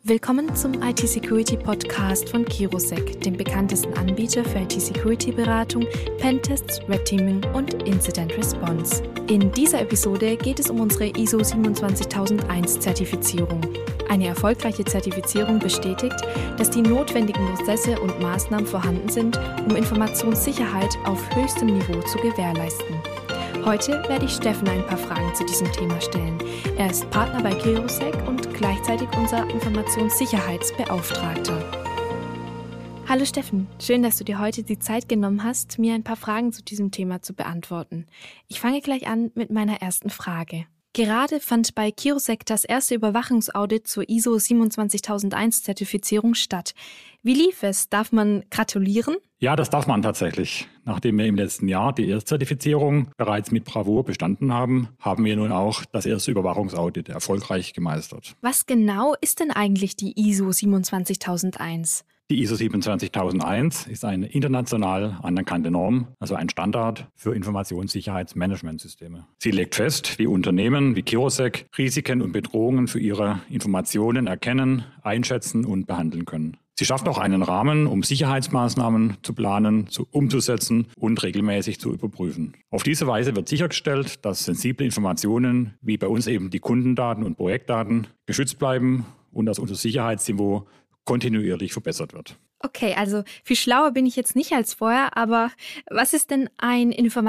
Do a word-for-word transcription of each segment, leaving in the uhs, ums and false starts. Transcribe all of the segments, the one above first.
Willkommen zum I T-Security-Podcast von Kirosec, dem bekanntesten Anbieter für I T-Security-Beratung, Pentests, Red Teaming und Incident Response. In dieser Episode geht es um unsere I S O siebenundzwanzigtausendeins Zertifizierung. Eine erfolgreiche Zertifizierung bestätigt, dass die notwendigen Prozesse und Maßnahmen vorhanden sind, um Informationssicherheit auf höchstem Niveau zu gewährleisten. Heute werde ich Steffen ein paar Fragen zu diesem Thema stellen. Er ist Partner bei Kirosec und gleichzeitig unser Informationssicherheitsbeauftragter. Hallo Steffen, schön, dass du dir heute die Zeit genommen hast, mir ein paar Fragen zu diesem Thema zu beantworten. Ich fange gleich an mit meiner ersten Frage. Gerade fand bei Kirosec das erste Überwachungsaudit zur I S O siebenundzwanzigtausendeins Zertifizierung statt. Wie lief es? Darf man gratulieren? Ja, das darf man tatsächlich. Nachdem wir im letzten Jahr die Erstzertifizierung bereits mit Bravour bestanden haben, haben wir nun auch das erste Überwachungsaudit erfolgreich gemeistert. Was genau ist denn eigentlich die I S O siebenundzwanzigtausendeins? Die I S O siebenundzwanzigtausendeins ist eine international anerkannte Norm, also ein Standard für Informationssicherheitsmanagementsysteme. Sie legt fest, wie Unternehmen wie Kirosec Risiken und Bedrohungen für ihre Informationen erkennen, einschätzen und behandeln können. Sie schafft auch einen Rahmen, um Sicherheitsmaßnahmen zu planen, zu umzusetzen und regelmäßig zu überprüfen. Auf diese Weise wird sichergestellt, dass sensible Informationen, wie bei uns eben die Kundendaten und Projektdaten, geschützt bleiben und dass unser Sicherheitsniveau kontinuierlich verbessert wird. Okay, also viel schlauer bin ich jetzt nicht als vorher, aber was ist denn ein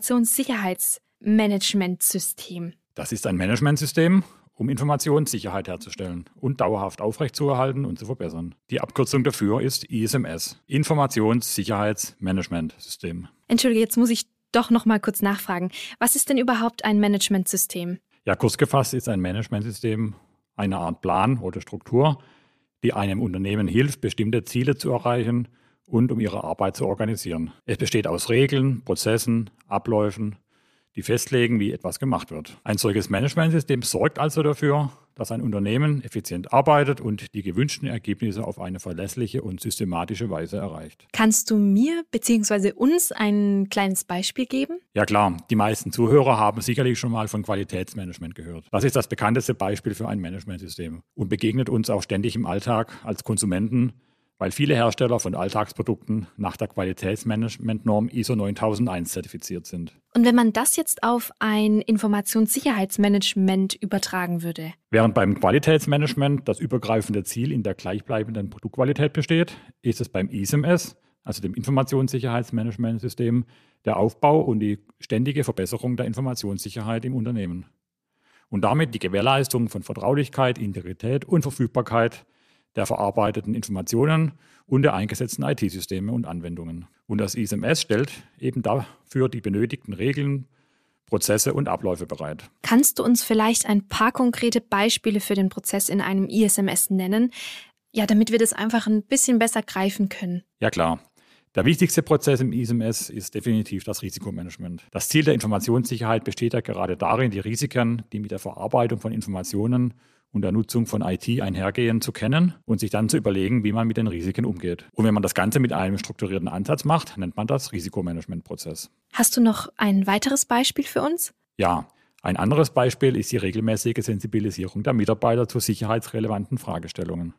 Informationssicherheitsmanagementsystem? Das ist ein Managementsystem, um Informationssicherheit herzustellen und dauerhaft aufrechtzuerhalten und zu verbessern. Die Abkürzung dafür ist I S M S, Informationssicherheitsmanagementsystem. Entschuldige, jetzt muss ich doch noch mal kurz nachfragen. Was ist denn überhaupt ein Managementsystem? Ja, kurz gefasst ist ein Managementsystem eine Art Plan oder Struktur, die einem Unternehmen hilft, bestimmte Ziele zu erreichen und um ihre Arbeit zu organisieren. Es besteht aus Regeln, Prozessen, Abläufen, die festlegen, wie etwas gemacht wird. Ein solches Managementsystem sorgt also dafür, dass ein Unternehmen effizient arbeitet und die gewünschten Ergebnisse auf eine verlässliche und systematische Weise erreicht. Kannst du mir bzw. uns ein kleines Beispiel geben? Ja klar, die meisten Zuhörer haben sicherlich schon mal von Qualitätsmanagement gehört. Das ist das bekannteste Beispiel für ein Managementsystem und begegnet uns auch ständig im Alltag als Konsumenten, weil viele Hersteller von Alltagsprodukten nach der Qualitätsmanagementnorm I S O neuntausendeins zertifiziert sind. Und wenn man das jetzt auf ein Informationssicherheitsmanagement übertragen würde? Während beim Qualitätsmanagement das übergreifende Ziel in der gleichbleibenden Produktqualität besteht, ist es beim I S M S, also dem Informationssicherheitsmanagementsystem, der Aufbau und die ständige Verbesserung der Informationssicherheit im Unternehmen. Und damit die Gewährleistung von Vertraulichkeit, Integrität und Verfügbarkeit der verarbeiteten Informationen und der eingesetzten I T-Systeme und Anwendungen. Und das I S M S stellt eben dafür die benötigten Regeln, Prozesse und Abläufe bereit. Kannst du uns vielleicht ein paar konkrete Beispiele für den Prozess in einem I S M S nennen, ja, damit wir das einfach ein bisschen besser greifen können? Ja klar. Der wichtigste Prozess im I S M S ist definitiv das Risikomanagement. Das Ziel der Informationssicherheit besteht ja gerade darin, die Risiken, die mit der Verarbeitung von Informationen und der Nutzung von I T einhergehen, zu kennen und sich dann zu überlegen, wie man mit den Risiken umgeht. Und wenn man das Ganze mit einem strukturierten Ansatz macht, nennt man das Risikomanagementprozess. Hast du noch ein weiteres Beispiel für uns? Ja, ein anderes Beispiel ist die regelmäßige Sensibilisierung der Mitarbeiter zu sicherheitsrelevanten Fragestellungen.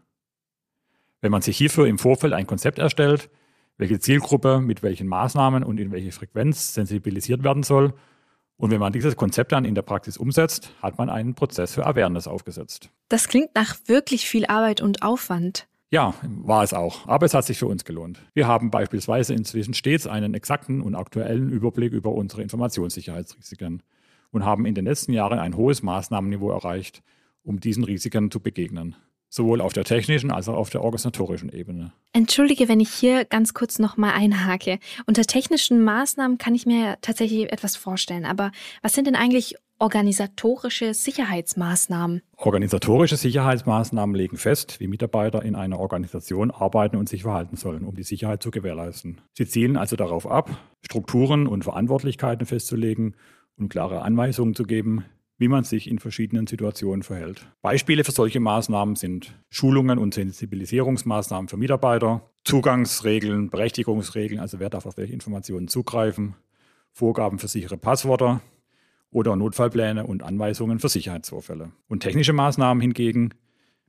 Wenn man sich hierfür im Vorfeld ein Konzept erstellt, welche Zielgruppe mit welchen Maßnahmen und in welche Frequenz sensibilisiert werden soll, und wenn man dieses Konzept dann in der Praxis umsetzt, hat man einen Prozess für Awareness aufgesetzt. Das klingt nach wirklich viel Arbeit und Aufwand. Ja, war es auch. Aber es hat sich für uns gelohnt. Wir haben beispielsweise inzwischen stets einen exakten und aktuellen Überblick über unsere Informationssicherheitsrisiken und haben in den letzten Jahren ein hohes Maßnahmenniveau erreicht, um diesen Risiken zu begegnen. Sowohl auf der technischen als auch auf der organisatorischen Ebene. Entschuldige, wenn ich hier ganz kurz nochmal einhake. Unter technischen Maßnahmen kann ich mir tatsächlich etwas vorstellen. Aber was sind denn eigentlich organisatorische Sicherheitsmaßnahmen? Organisatorische Sicherheitsmaßnahmen legen fest, wie Mitarbeiter in einer Organisation arbeiten und sich verhalten sollen, um die Sicherheit zu gewährleisten. Sie zielen also darauf ab, Strukturen und Verantwortlichkeiten festzulegen und klare Anweisungen zu geben, wie man sich in verschiedenen Situationen verhält. Beispiele für solche Maßnahmen sind Schulungen und Sensibilisierungsmaßnahmen für Mitarbeiter, Zugangsregeln, Berechtigungsregeln, also wer darf auf welche Informationen zugreifen, Vorgaben für sichere Passwörter oder Notfallpläne und Anweisungen für Sicherheitsvorfälle. Und technische Maßnahmen hingegen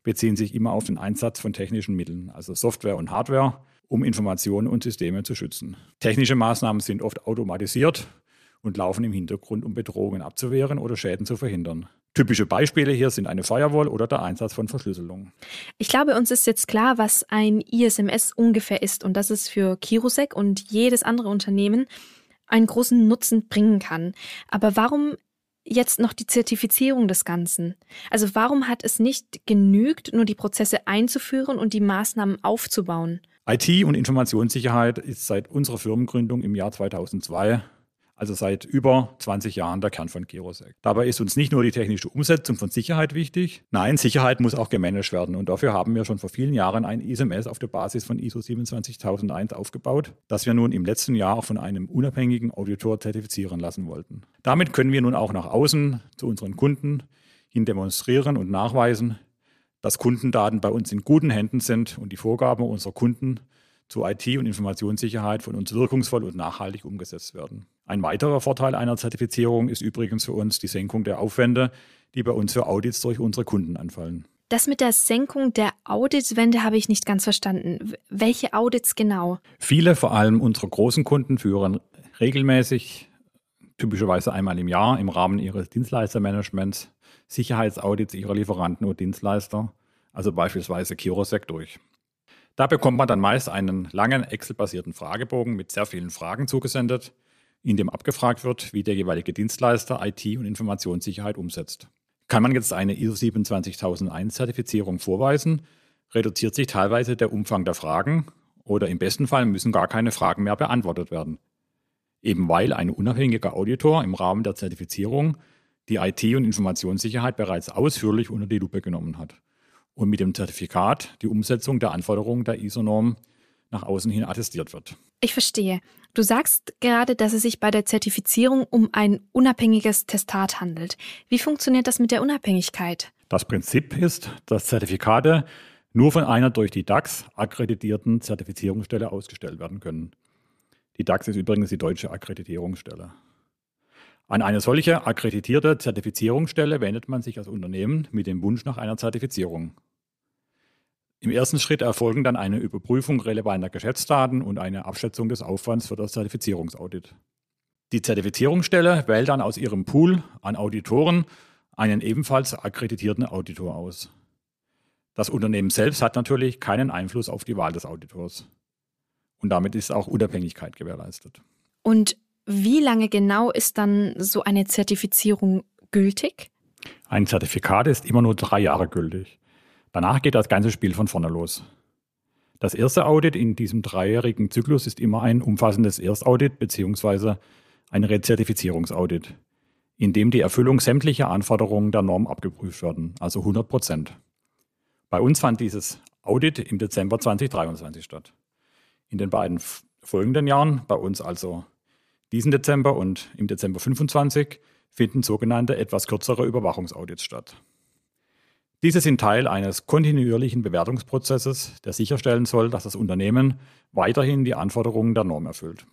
beziehen sich immer auf den Einsatz von technischen Mitteln, also Software und Hardware, um Informationen und Systeme zu schützen. Technische Maßnahmen sind oft automatisiert und laufen im Hintergrund, um Bedrohungen abzuwehren oder Schäden zu verhindern. Typische Beispiele hier sind eine Firewall oder der Einsatz von Verschlüsselung. Ich glaube, uns ist jetzt klar, was ein I S M S ungefähr ist und dass es für Kirosec und jedes andere Unternehmen einen großen Nutzen bringen kann. Aber warum jetzt noch die Zertifizierung des Ganzen? Also warum hat es nicht genügt, nur die Prozesse einzuführen und die Maßnahmen aufzubauen? I T und Informationssicherheit ist seit unserer Firmengründung im Jahr zweitausendzwei, also seit über zwanzig Jahren, der Kern von Kirosec. Dabei ist uns nicht nur die technische Umsetzung von Sicherheit wichtig, nein, Sicherheit muss auch gemanagt werden. Und dafür haben wir schon vor vielen Jahren ein I S M S auf der Basis von I S O siebenundzwanzigtausendeins aufgebaut, das wir nun im letzten Jahr auch von einem unabhängigen Auditor zertifizieren lassen wollten. Damit können wir nun auch nach außen zu unseren Kunden hin demonstrieren und nachweisen, dass Kundendaten bei uns in guten Händen sind und die Vorgaben unserer Kunden zu I T und Informationssicherheit von uns wirkungsvoll und nachhaltig umgesetzt werden. Ein weiterer Vorteil einer Zertifizierung ist übrigens für uns die Senkung der Aufwände, die bei uns für Audits durch unsere Kunden anfallen. Das mit der Senkung der Auditwände habe ich nicht ganz verstanden. Welche Audits genau? Viele, vor allem unsere großen Kunden, führen regelmäßig, typischerweise einmal im Jahr, im Rahmen ihres Dienstleistermanagements Sicherheitsaudits ihrer Lieferanten und Dienstleister, also beispielsweise Kirosec, durch. Da bekommt man dann meist einen langen Excel-basierten Fragebogen mit sehr vielen Fragen zugesendet, in dem abgefragt wird, wie der jeweilige Dienstleister I T und Informationssicherheit umsetzt. Kann man jetzt eine I S O siebenundzwanzigtausendeins Zertifizierung vorweisen, reduziert sich teilweise der Umfang der Fragen oder im besten Fall müssen gar keine Fragen mehr beantwortet werden. Eben weil ein unabhängiger Auditor im Rahmen der Zertifizierung die I T und Informationssicherheit bereits ausführlich unter die Lupe genommen hat und mit dem Zertifikat die Umsetzung der Anforderungen der I S O-Norm nach außen hin attestiert wird. Ich verstehe. Du sagst gerade, dass es sich bei der Zertifizierung um ein unabhängiges Testat handelt. Wie funktioniert das mit der Unabhängigkeit? Das Prinzip ist, dass Zertifikate nur von einer durch die D A X akkreditierten Zertifizierungsstelle ausgestellt werden können. Die D A X ist übrigens die deutsche Akkreditierungsstelle. An eine solche akkreditierte Zertifizierungsstelle wendet man sich als Unternehmen mit dem Wunsch nach einer Zertifizierung. Im ersten Schritt erfolgen dann eine Überprüfung relevanter Geschäftsdaten und eine Abschätzung des Aufwands für das Zertifizierungsaudit. Die Zertifizierungsstelle wählt dann aus ihrem Pool an Auditoren einen ebenfalls akkreditierten Auditor aus. Das Unternehmen selbst hat natürlich keinen Einfluss auf die Wahl des Auditors. Und damit ist auch Unabhängigkeit gewährleistet. Und wie lange genau ist dann so eine Zertifizierung gültig? Ein Zertifikat ist immer nur drei Jahre gültig. Danach geht das ganze Spiel von vorne los. Das erste Audit in diesem dreijährigen Zyklus ist immer ein umfassendes Erstaudit bzw. ein Rezertifizierungsaudit, in dem die Erfüllung sämtlicher Anforderungen der Norm abgeprüft werden, also hundert Prozent. Bei uns fand dieses Audit im Dezember zweitausenddreiundzwanzig statt. In den beiden folgenden Jahren, bei uns also diesen Dezember und im Dezember fünfundzwanzig, finden sogenannte etwas kürzere Überwachungsaudits statt. Diese sind Teil eines kontinuierlichen Bewertungsprozesses, der sicherstellen soll, dass das Unternehmen weiterhin die Anforderungen der Norm erfüllt.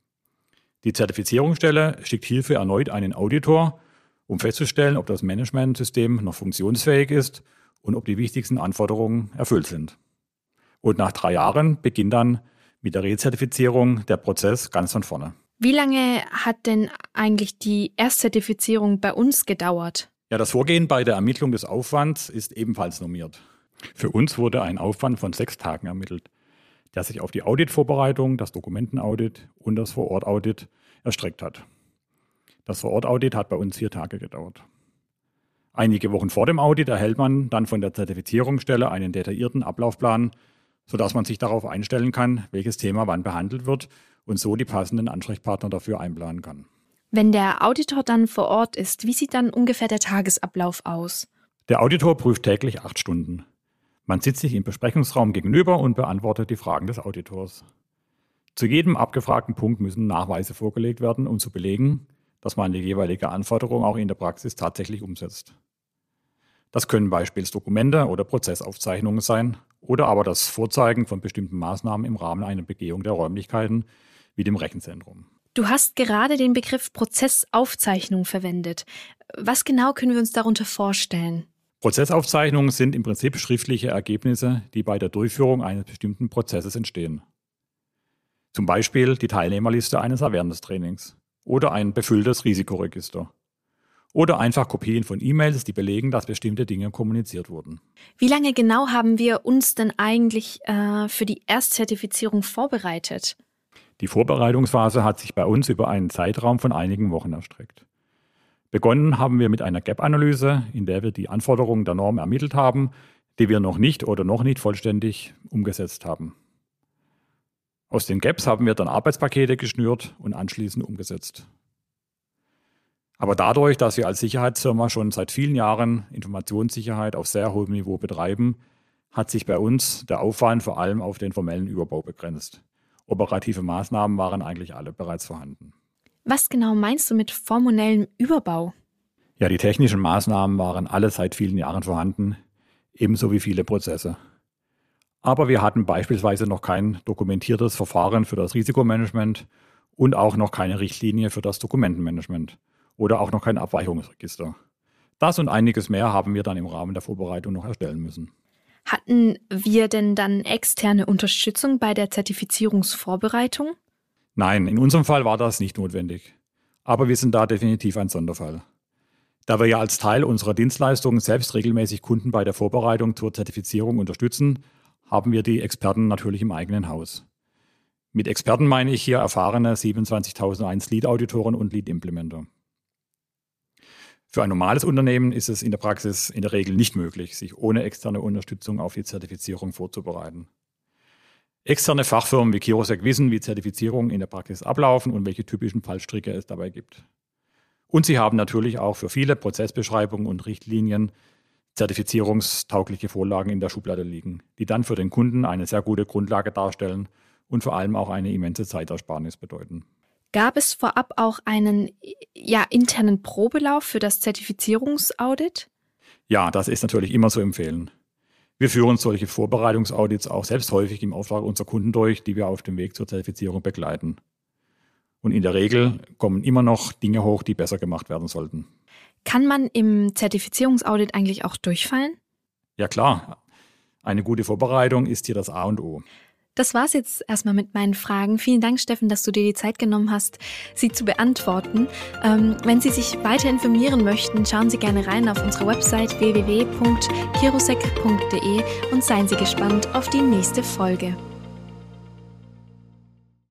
Die Zertifizierungsstelle schickt hierfür erneut einen Auditor, um festzustellen, ob das Managementsystem noch funktionsfähig ist und ob die wichtigsten Anforderungen erfüllt sind. Und nach drei Jahren beginnt dann mit der Rezertifizierung der Prozess ganz von vorne. Wie lange hat denn eigentlich die Erstzertifizierung bei uns gedauert? Ja, das Vorgehen bei der Ermittlung des Aufwands ist ebenfalls normiert. Für uns wurde ein Aufwand von sechs Tagen ermittelt, der sich auf die Auditvorbereitung, das Dokumentenaudit und das Vor-Ort-Audit erstreckt hat. Das Vor-Ort-Audit hat bei uns vier Tage gedauert. Einige Wochen vor dem Audit erhält man dann von der Zertifizierungsstelle einen detaillierten Ablaufplan, sodass man sich darauf einstellen kann, welches Thema wann behandelt wird und so die passenden Ansprechpartner dafür einplanen kann. Wenn der Auditor dann vor Ort ist, wie sieht dann ungefähr der Tagesablauf aus? Der Auditor prüft täglich acht Stunden. Man sitzt sich im Besprechungsraum gegenüber und beantwortet die Fragen des Auditors. Zu jedem abgefragten Punkt müssen Nachweise vorgelegt werden, um zu belegen, dass man die jeweilige Anforderung auch in der Praxis tatsächlich umsetzt. Das können beispielsweise Dokumente oder Prozessaufzeichnungen sein oder aber das Vorzeigen von bestimmten Maßnahmen im Rahmen einer Begehung der Räumlichkeiten wie dem Rechenzentrum. Du hast gerade den Begriff Prozessaufzeichnung verwendet. Was genau können wir uns darunter vorstellen? Prozessaufzeichnungen sind im Prinzip schriftliche Ergebnisse, die bei der Durchführung eines bestimmten Prozesses entstehen. Zum Beispiel die Teilnehmerliste eines Awareness-Trainings oder ein befülltes Risikoregister. Oder einfach Kopien von E-Mails, die belegen, dass bestimmte Dinge kommuniziert wurden. Wie lange genau haben wir uns denn eigentlich äh, für die Erstzertifizierung vorbereitet? Die Vorbereitungsphase hat sich bei uns über einen Zeitraum von einigen Wochen erstreckt. Begonnen haben wir mit einer Gap-Analyse, in der wir die Anforderungen der Norm ermittelt haben, die wir noch nicht oder noch nicht vollständig umgesetzt haben. Aus den Gaps haben wir dann Arbeitspakete geschnürt und anschließend umgesetzt. Aber dadurch, dass wir als Sicherheitsfirma schon seit vielen Jahren Informationssicherheit auf sehr hohem Niveau betreiben, hat sich bei uns der Aufwand vor allem auf den formellen Überbau begrenzt. Operative Maßnahmen waren eigentlich alle bereits vorhanden. Was genau meinst du mit formellem Überbau? Ja, die technischen Maßnahmen waren alle seit vielen Jahren vorhanden, ebenso wie viele Prozesse. Aber wir hatten beispielsweise noch kein dokumentiertes Verfahren für das Risikomanagement und auch noch keine Richtlinie für das Dokumentenmanagement. Oder auch noch kein Abweichungsregister. Das und einiges mehr haben wir dann im Rahmen der Vorbereitung noch erstellen müssen. Hatten wir denn dann externe Unterstützung bei der Zertifizierungsvorbereitung? Nein, in unserem Fall war das nicht notwendig. Aber wir sind da definitiv ein Sonderfall. Da wir ja als Teil unserer Dienstleistungen selbst regelmäßig Kunden bei der Vorbereitung zur Zertifizierung unterstützen, haben wir die Experten natürlich im eigenen Haus. Mit Experten meine ich hier erfahrene siebenundzwanzigtausendeins Lead-Auditoren und Lead-Implementer. Für ein normales Unternehmen ist es in der Praxis in der Regel nicht möglich, sich ohne externe Unterstützung auf die Zertifizierung vorzubereiten. Externe Fachfirmen wie Kirosec wissen, wie Zertifizierungen in der Praxis ablaufen und welche typischen Fallstricke es dabei gibt. Und sie haben natürlich auch für viele Prozessbeschreibungen und Richtlinien zertifizierungstaugliche Vorlagen in der Schublade liegen, die dann für den Kunden eine sehr gute Grundlage darstellen und vor allem auch eine immense Zeitersparnis bedeuten. Gab es vorab auch einen ja, internen Probelauf für das Zertifizierungsaudit? Ja, das ist natürlich immer zu empfehlen. Wir führen solche Vorbereitungsaudits auch selbst häufig im Auftrag unserer Kunden durch, die wir auf dem Weg zur Zertifizierung begleiten. Und in der Regel kommen immer noch Dinge hoch, die besser gemacht werden sollten. Kann man im Zertifizierungsaudit eigentlich auch durchfallen? Ja klar, eine gute Vorbereitung ist hier das A und O. Das war's jetzt erstmal mit meinen Fragen. Vielen Dank, Steffen, dass du dir die Zeit genommen hast, sie zu beantworten. Ähm, wenn Sie sich weiter informieren möchten, schauen Sie gerne rein auf unsere Website w w w punkt kirosec punkt d e und seien Sie gespannt auf die nächste Folge.